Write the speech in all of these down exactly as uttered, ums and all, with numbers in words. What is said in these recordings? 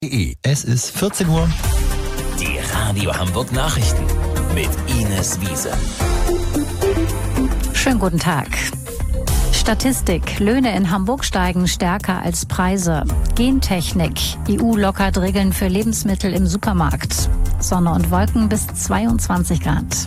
Es ist vierzehn Uhr. Die Radio Hamburg Nachrichten mit Ines Wiese. Schönen guten Tag. Statistik. Löhne in Hamburg steigen stärker als Preise. Gentechnik. E U lockert Regeln für Lebensmittel im Supermarkt. Sonne und Wolken bis zweiundzwanzig Grad.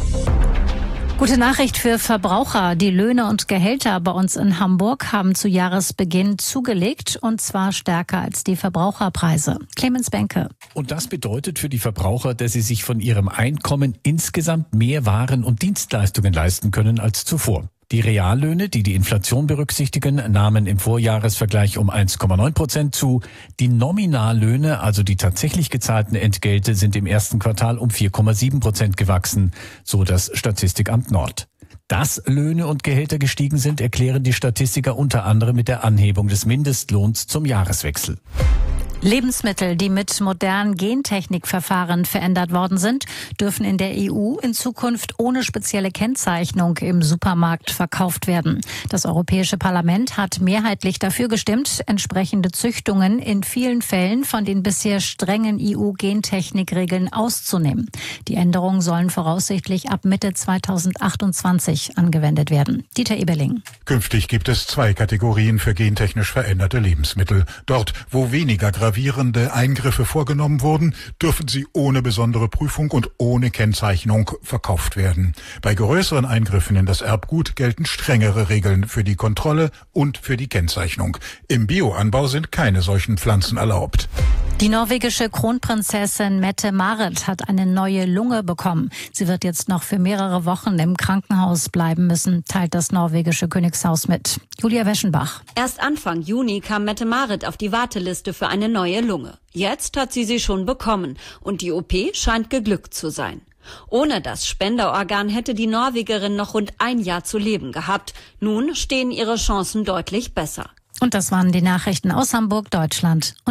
Gute Nachricht für Verbraucher. Die Löhne und Gehälter bei uns in Hamburg haben zu Jahresbeginn zugelegt, und zwar stärker als die Verbraucherpreise. Clemens Benke. Und das bedeutet für die Verbraucher, dass sie sich von ihrem Einkommen insgesamt mehr Waren und Dienstleistungen leisten können als zuvor. Die Reallöhne, die die Inflation berücksichtigen, nahmen im Vorjahresvergleich um eins Komma neun Prozent zu. Die Nominallöhne, also die tatsächlich gezahlten Entgelte, sind im ersten Quartal um vier Komma sieben Prozent gewachsen, so das Statistikamt Nord. Dass Löhne und Gehälter gestiegen sind, erklären die Statistiker unter anderem mit der Anhebung des Mindestlohns zum Jahreswechsel. Lebensmittel, die mit modernen Gentechnikverfahren verändert worden sind, dürfen in der E U in Zukunft ohne spezielle Kennzeichnung im Supermarkt verkauft werden. Das Europäische Parlament hat mehrheitlich dafür gestimmt, entsprechende Züchtungen in vielen Fällen von den bisher strengen E U-Gentechnikregeln auszunehmen. Die Änderungen sollen voraussichtlich ab Mitte zweitausendachtundzwanzig angewendet werden. Dieter Eberling. Künftig gibt es zwei Kategorien für gentechnisch veränderte Lebensmittel. Dort, wo weniger gravierende Eingriffe vorgenommen wurden, dürfen sie ohne besondere Prüfung und ohne Kennzeichnung verkauft werden. Bei größeren Eingriffen in das Erbgut gelten strengere Regeln für die Kontrolle und für die Kennzeichnung. Im Bioanbau sind keine solchen Pflanzen erlaubt. Die norwegische Kronprinzessin Mette-Marit hat eine neue Lunge bekommen. Sie wird jetzt noch für mehrere Wochen im Krankenhaus bleiben müssen, teilt das norwegische Königshaus mit. Julia Weschenbach. Erst Anfang Juni kam Mette-Marit auf die Warteliste für eine neue Lunge. Jetzt hat sie sie schon bekommen und die O P scheint geglückt zu sein. Ohne das Spenderorgan hätte die Norwegerin noch rund ein Jahr zu leben gehabt. Nun stehen ihre Chancen deutlich besser. Und das waren die Nachrichten aus Hamburg, Deutschland.